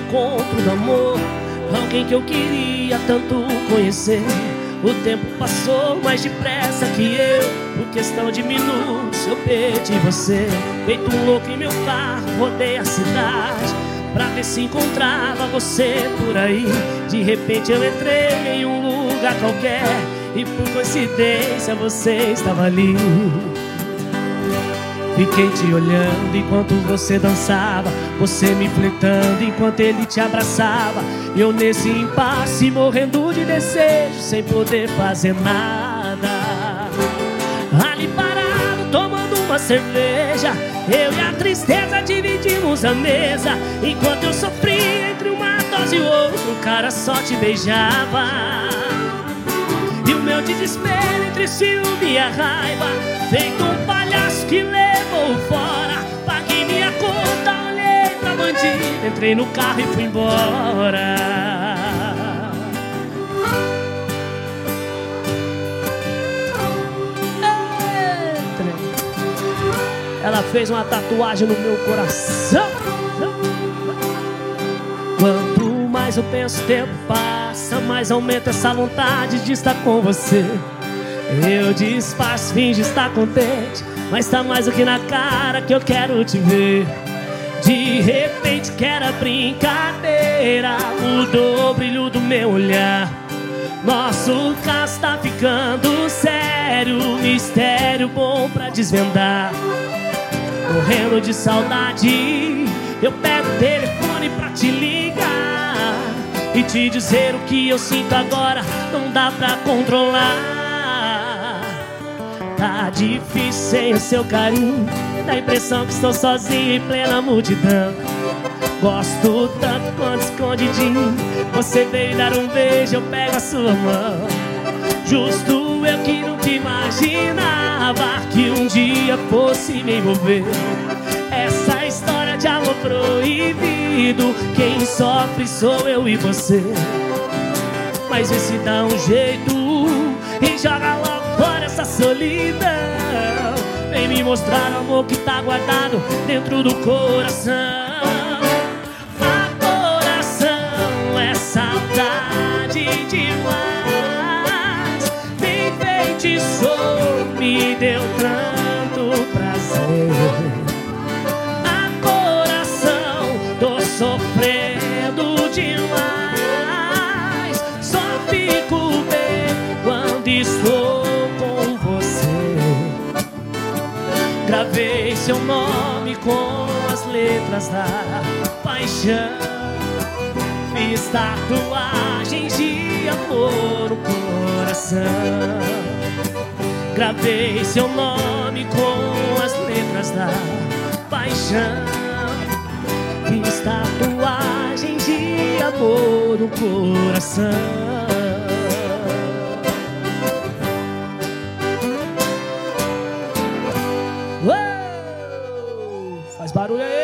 encontro do amor, alguém que eu queria tanto conhecer. O tempo passou mais depressa que eu, por questão de minutos eu perdi você. Feito um louco em meu carro, rodei a cidade pra ver se encontrava você por aí. De repente eu entrei em um lugar qualquer e por coincidência você estava ali. Fiquei te olhando enquanto você dançava, você me flertando enquanto ele te abraçava. E eu nesse impasse morrendo de desejo, sem poder fazer nada. Ali parado tomando uma cerveja, eu e a tristeza dividimos a mesa. Enquanto eu sofria entre uma dose e outra, o cara só te beijava. E o meu desespero entre ciúme e a raiva, feito um palhaço que levou fora. Paguei minha conta, olhei pra bandido, entrei no carro e fui embora. Ela fez uma tatuagem no meu coração. Quanto mais eu penso, o tempo passa, mais aumenta essa vontade de estar com você. Eu disfarço, finge estar contente, mas tá mais do que na cara que eu quero te ver. De repente que era brincadeira, mudou o brilho do meu olhar. Nosso caso tá ficando sério, mistério bom pra desvendar. Morrendo de saudade, eu pego o telefone pra te ligar e te dizer o que eu sinto agora, não dá pra controlar. Tá difícil sem o seu carinho, dá a impressão que estou sozinho em plena multidão. Gosto tanto quanto escondidinho, você veio dar um beijo, eu pego a sua mão. Justo eu que não te imaginava que um dia fosse me envolver. Essa história de amor proibido, quem sofre sou eu e você. Mas vê se dá um jeito e joga logo fora essa solidão. Vem me mostrar o amor que tá guardado dentro do coração. A coração é saudade demais. Me feitiçou, me deu tanto prazer. A coração, tô sofrendo demais. Só fico bem quando estou com você. Gravei seu nome com as letras da paixão. Fiz tatuagens de amor no coração. Gravei seu nome com as letras da paixão. Fiz tatuagens de amor no coração. Faz barulho aí.